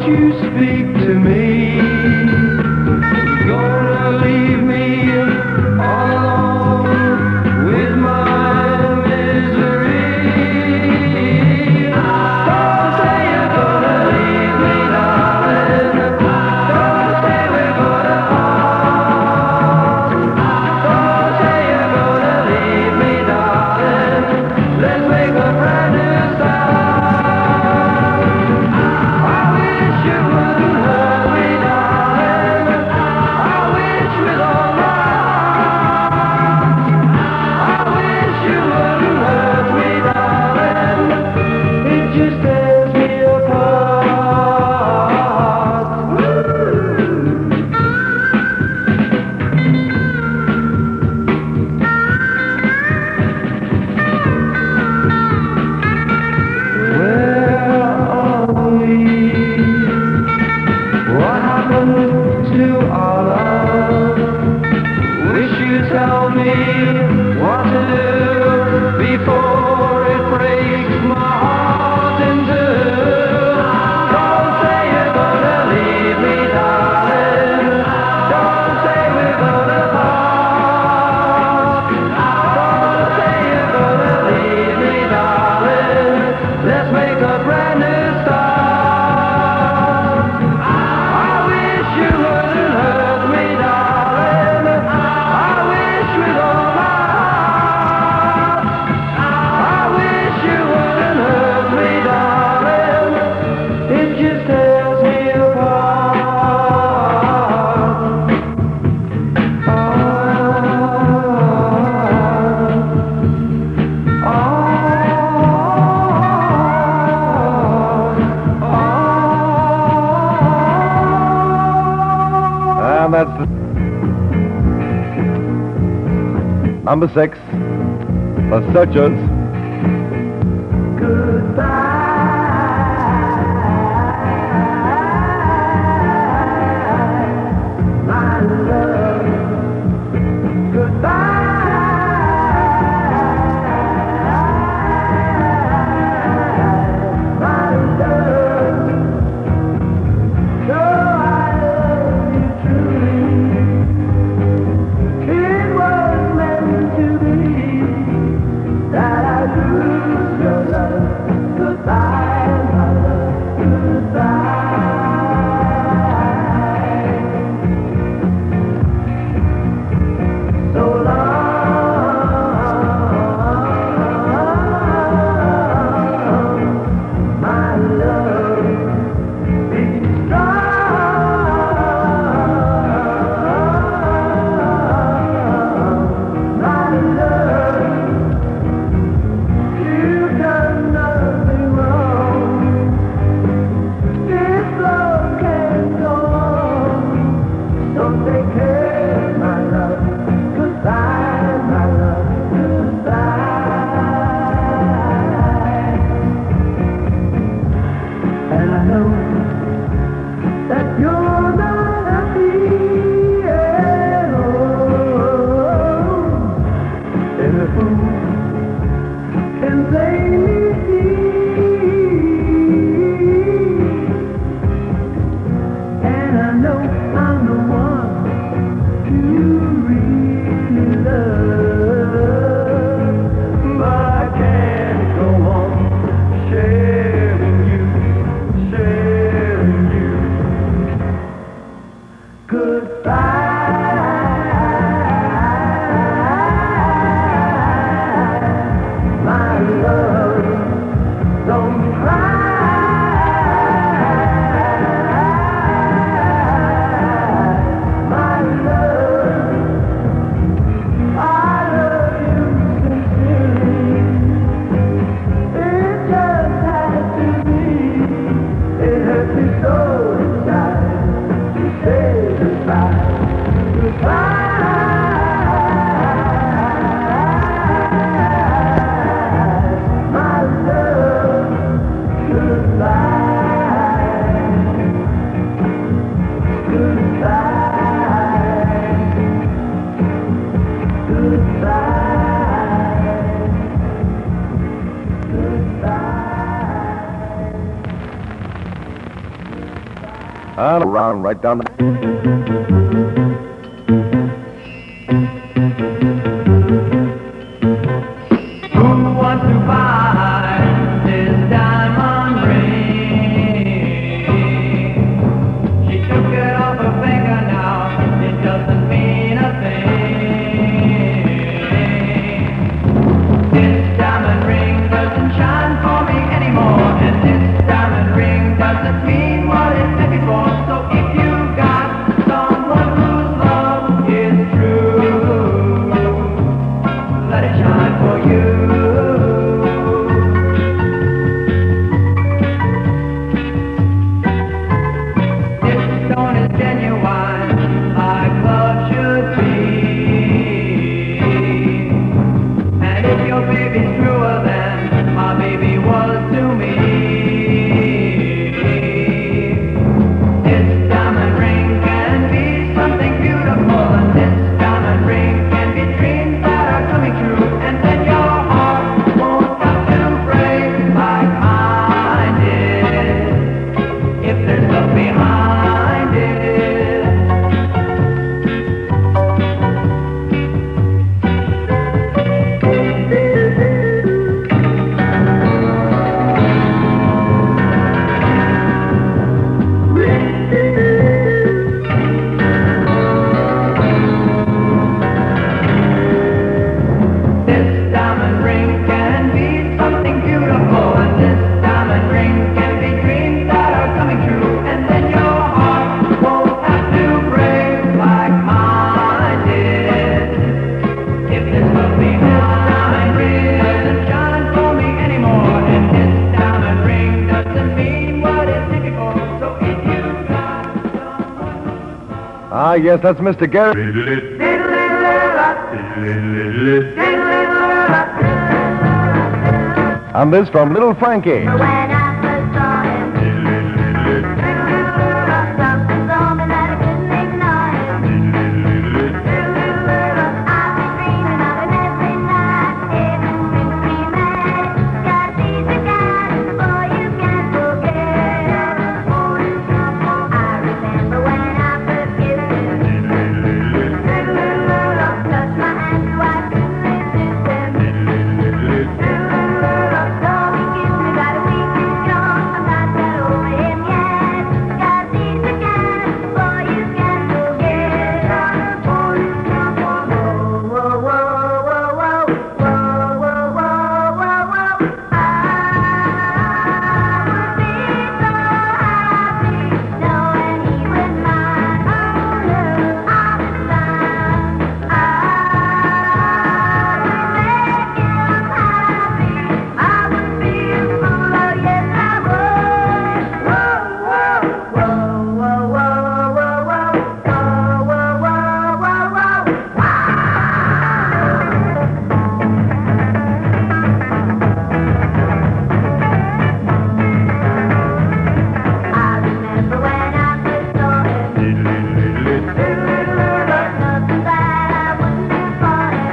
you speak to me? You're gonna leave me all alone with my misery. Don't say you're gonna leave me, darling. Don't say we're gonna part. Don't say you're gonna leave me, darling. Let's make a brand new start. I wish you wouldn't hurt me, darling. I wish with all my heart. I wish you wouldn't hurt me, darling. It just tears me apart. Where are we? What happened to our love? Wish you'd tell me what to do before it breaks my heart in two. Don't say you're gonna leave me, darling. Don't say we're gonna part. Don't say you're gonna leave me, darling. Let's make a brand new start. I wish you wouldn't hurt me, darling. I wish with all my heart. I wish you wouldn't hurt me, darling. It just tears me apart. And that's number 6, The Searchers. And around right down the... Who wants to buy this diamond ring? She took it off her finger now, it doesn't mean a thing. This diamond ring doesn't shine for me anymore, and this diamond ring doesn't mean what it meant before. So if you got someone whose love is true, let it shine for you. This stone is genuine, like love should be. And if your baby's truer than my baby was to me, this diamond ring can be something beautiful, and this diamond ring can be dreams that are coming true. And then your heart won't have to break like mine did, if there's love behind it. This diamond ring can be something beautiful, and this diamond ring can be dreams that are coming true. And then your heart won't have to break like mine did, if there's love behind it. Doesn't shine for me anymore, and this diamond ring doesn't mean what it did before. So if you got someone Ah, yes, that's Mr. Gary. And this from Little Frankie. When I first saw him, something told me that I couldn't ignore him. I've been dreaming of him every night, even when we met. 'Cause he's the guy, boy, you can't forget. I remember when I first kissed him, touched my hand so I couldn't resist him. So he kissed me about a week too strong. I'm not that over him yet. 'Cause he's the guy, boy, you can't forget. Whoa, whoa, whoa, whoa, whoa, whoa, whoa, whoa, whoa, whoa. I would be so happy knowing he was mine. Oh, no, all the time. I would make him happy. I would be a fool, oh yes I would. Whoa, whoa, whoa, whoa, whoa, whoa, whoa, whoa, whoa, whoa, whoa, whoa. I remember when I first saw him. Nothing that I wouldn't do for him.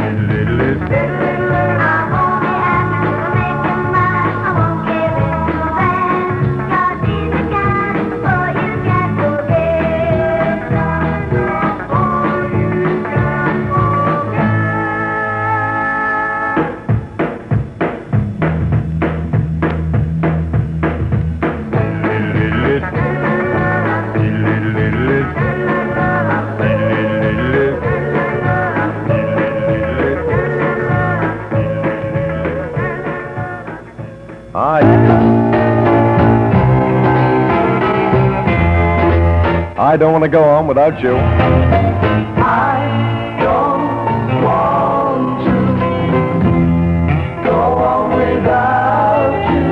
I won't be happy till I make him mine. I won't give in till then. 'Cause he's the guy, boy, you can't forget. Boy, you can't forget. I don't want to go on without you. I don't want to go on without you.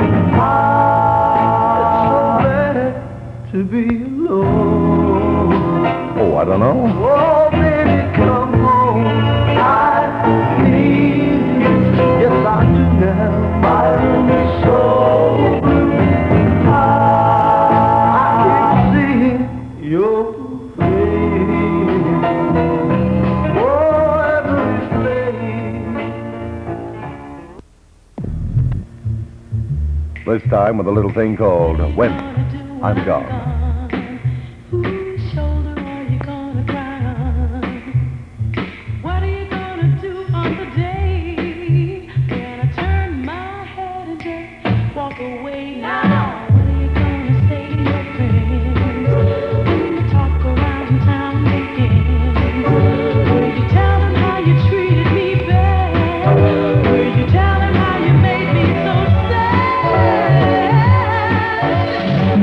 It's so bad to be alone. Oh, I don't know. Oh, baby, come home. I need you. Yes, I do now. My room is so blue. I can't see your face. Oh, every place. This time with a little thing called When I'm Gone.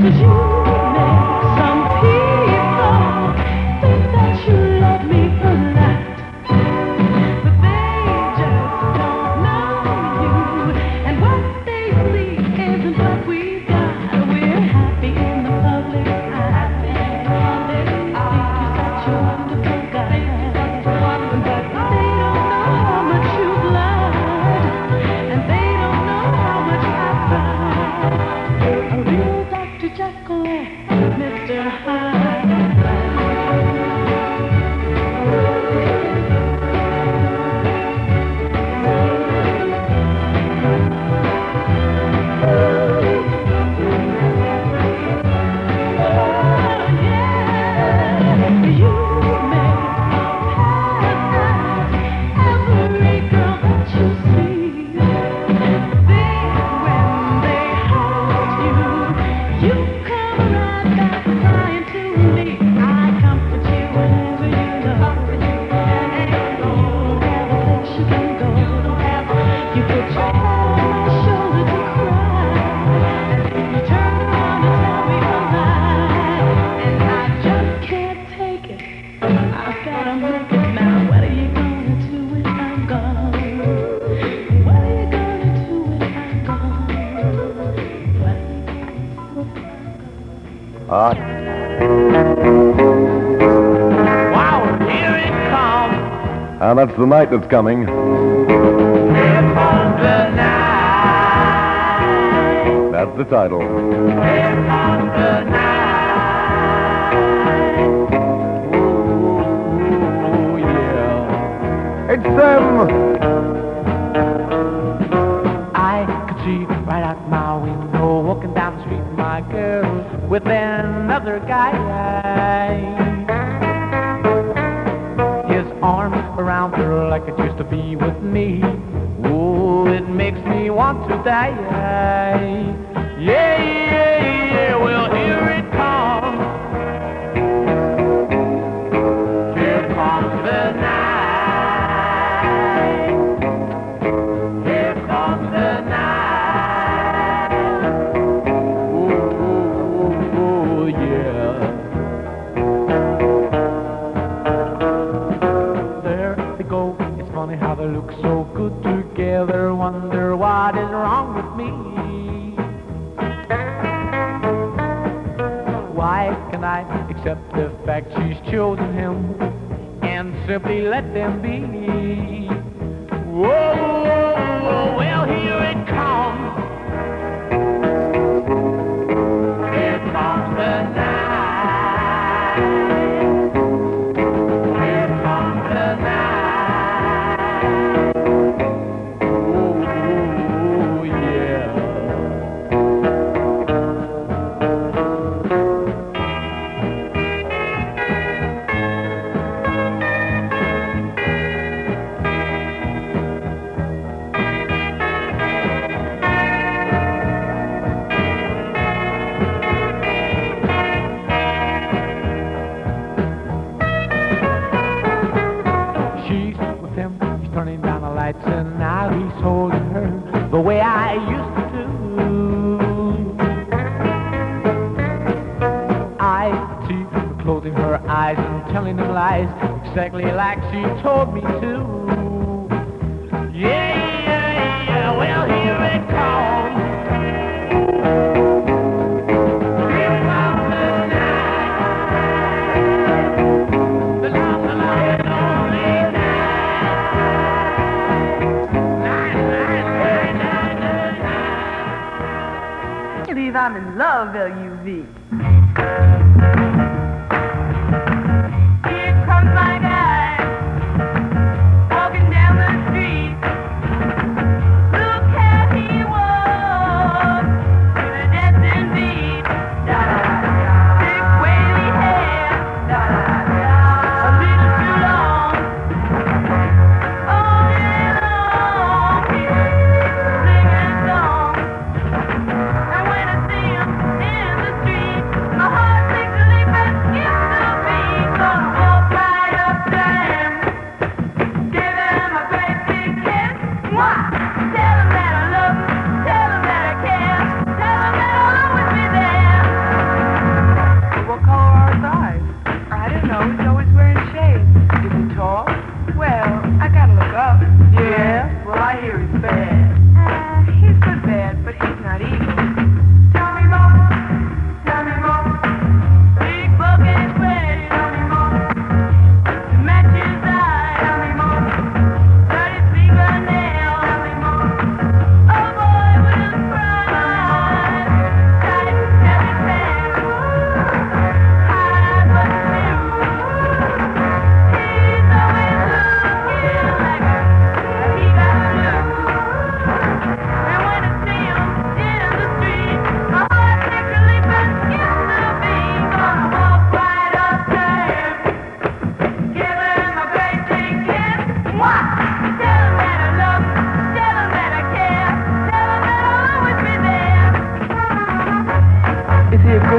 Wow, here it comes. And that's the night that's coming. Here comes the night. That's the title. Here comes the night. Ooh, yeah. It's them! I could see right out my window, walking down the street, my girl with another guy. His arms around her like it used to be with me. Oh, it makes me want to die. Yeah, yeah, yeah, well, here it comes. Here comes the night. Here comes the night. Oh, yeah. There they go. It's funny how they look so good together. Wonder what is wrong with me. Why can I accept the fact she's chosen him and simply let them be? Whoa, well, here it comes. Here comes the night. Here comes the night. Oh, yeah. She's with him, he's turning down the lights, and now he's holding her the way I used to do. I see her closing her eyes and telling them lies, exactly like she told me to. Yeah, yeah, yeah, well, here it comes. Here comes the night. The long, and lonely night. Believe I'm in love, L.U.V. Here comes my guy, walking down the street. Look how he walks to the dancing beat. Da da da da. Thick wavy hair. Da da da da. A little too long. All day long, he's singing songs. And when I see him in the street, my heart sings.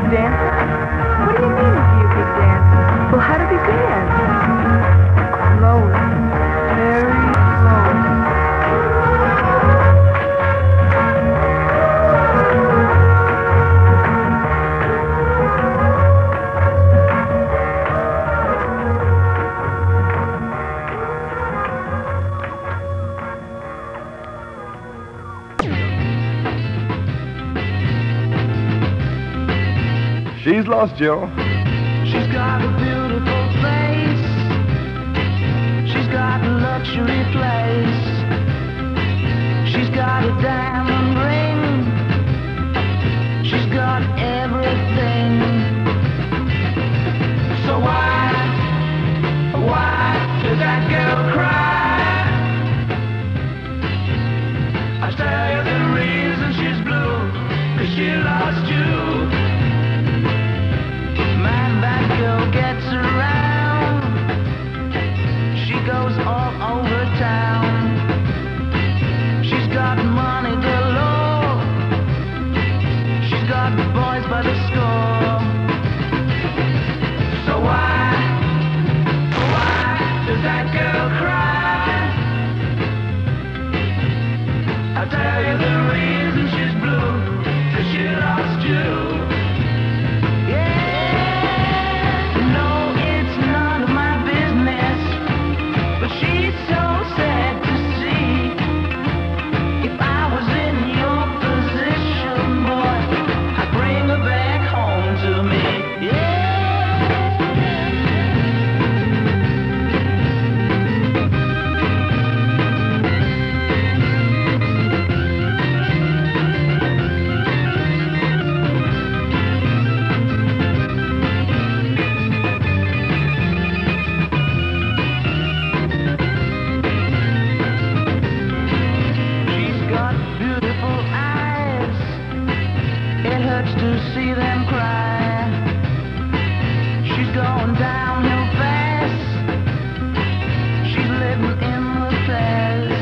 dancer? What do you mean, is he a good dancer? Well, how does he dance? Slowly. Very slowly. She's lost, Jill. She's got a beautiful face. She's got a luxury place. She's got a diamond ring. She's got everything. So why does that girl cry? I tell you the reason she's blue, 'cause she lost you. Man, that girl gets around. She goes all over town. She's got money galore. She's got boys by the score. So why does that girl cry? I'll tell you the reason she's blue, 'cause she lost you. She's so sad to see. If I was in your position, boy, I'd bring her back home to me. She's got beautiful eyes. It hurts to see them cry. She's going downhill fast. She's living in the past.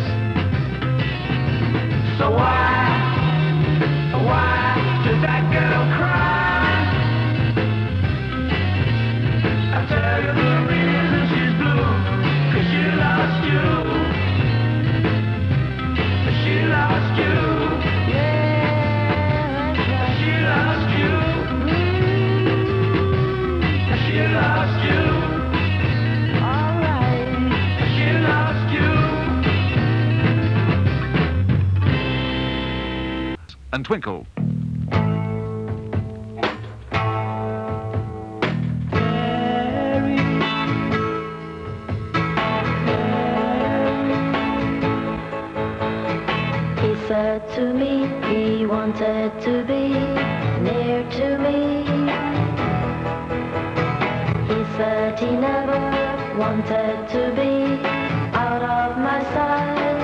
So why does that girl cry? I tell you the reason she's blue, 'cause she lost you. She lost you. Yeah, she lost you. She lost you. All right. She lost you. And Twinkle. He said to me he wanted to be near to me. He said he never wanted to be out of my sight.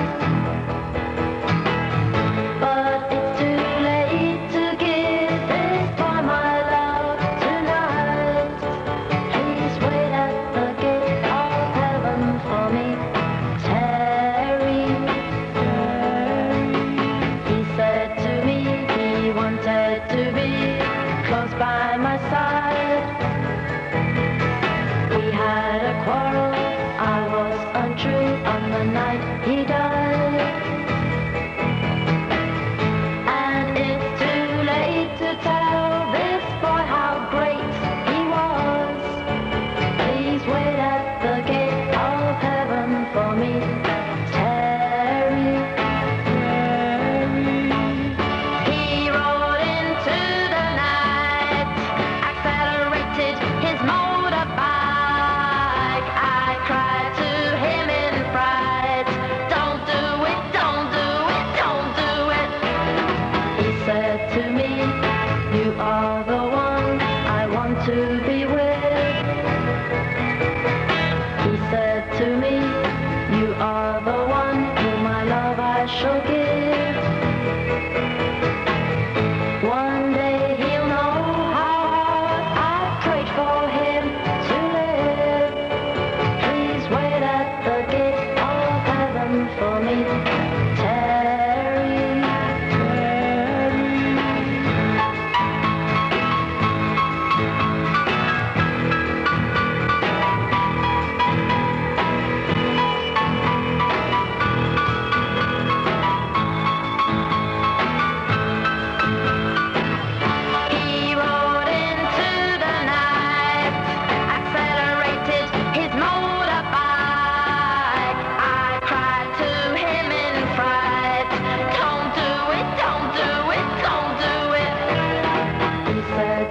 But it's too late to give this boy my love tonight. Please wait at the gate of heaven for me, Terry. He said to me he wanted to be close by my side. We had a quarrel, I was untrue on the night he died. And it's too late to tell this boy how great he was. Please wait at the gate of heaven for me, Terry. He rode into the night, accelerated his motorbike. I cried to him in fright.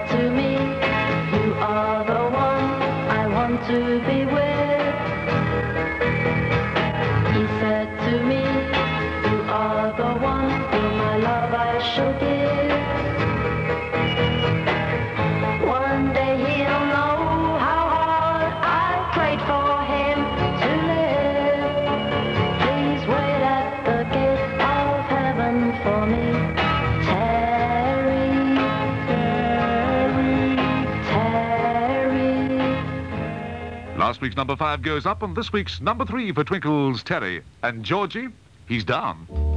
to me, you are the one I want to be with. He said to me, you are the one, you're my love I shall give. One day he'll know how hard I prayed for him to live. Please wait at the gate of heaven for me. Terry, Terry, Terry. Last week's number 5 goes up, and this week's number 3 for Twinkle's Terry. And Georgie, he's down.